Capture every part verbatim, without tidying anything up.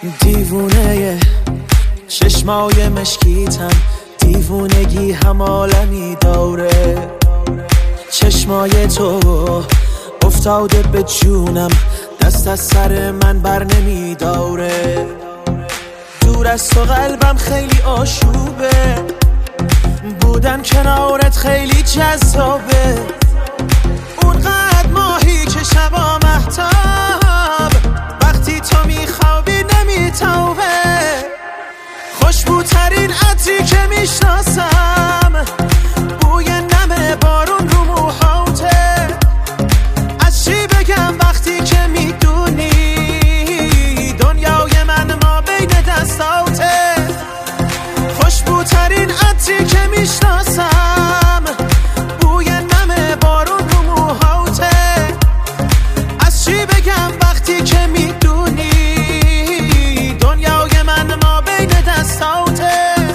دیوونه چشمای مشکیتم، دیوونگی هم عالمی داره. چشمای تو افتاده به جونم، دست از سر من بر نمی داره. دور از تو قلبم خیلی آشوبه، بودن کنارت خیلی جذابه. اونقدر ماهی که شبا مهتاب، وقتی تو میخوابی نمیتابه. خوشبوترین عطری که میشناسم، بوی نم بارون رو موهاته. از چی بگم وقتی که میدونی دنیای من ما بین دستاته. خوشبوترین عطری که میشناسم، بوی نم بارون رو موهاته. از چی بگم وقتی که میدونی دنیای من ما بین دستاته.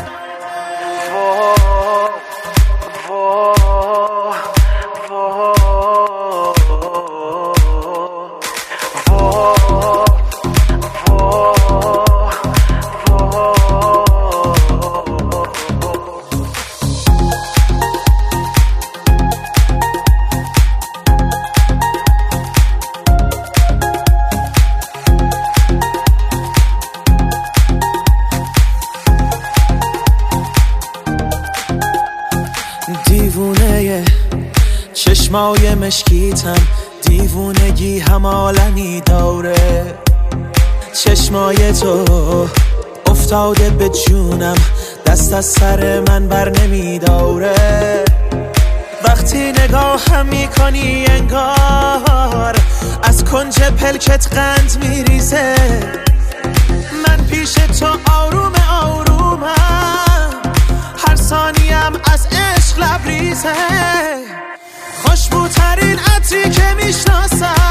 دیوونه چشمای مشکیتم، دیوونگی هم عالمی داره. چشمای تو افتاده به جونم، دست از سر من بر نمی داره. وقتی نگاهم میکنی انگار از کنج پلکت قند میریزه. من پیش تو آروم آرومم، هر ثانیم از عشق لبریزه. خوشبوترین عطری که میشناسم،